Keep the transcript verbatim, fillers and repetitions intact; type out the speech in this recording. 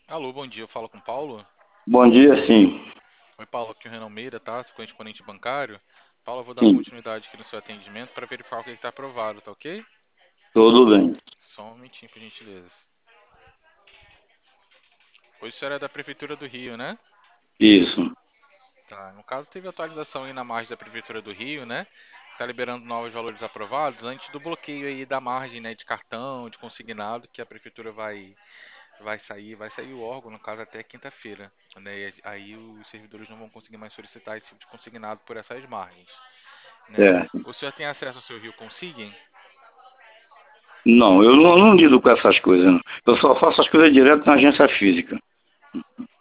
Alô, bom dia, eu falo com o Paulo. Bom dia, sim. Oi, Paulo, aqui é o Renan Meira, tá? Sou correspondente bancário. Paulo, eu vou dar Sim, continuidade aqui no seu atendimento para verificar o que está aprovado, tá ok? tudo bem. Só um momentinho, por gentileza. Hoje o senhor é da Prefeitura do Rio, né? Isso. Tá, no caso teve atualização aí na margem da Prefeitura do Rio, né? Tá liberando novos valores aprovados antes do bloqueio aí da margem, né, de cartão, de consignado, que a Prefeitura vai, vai sair, vai sair o órgão, no caso, até quinta-feira, né? E aí os servidores não vão conseguir mais solicitar esse tipo de consignado por essas margens. Né? É. O senhor tem acesso ao seu Rio Consigem? Não, eu não, não lido com essas coisas, não. Eu só faço as coisas direto na agência física.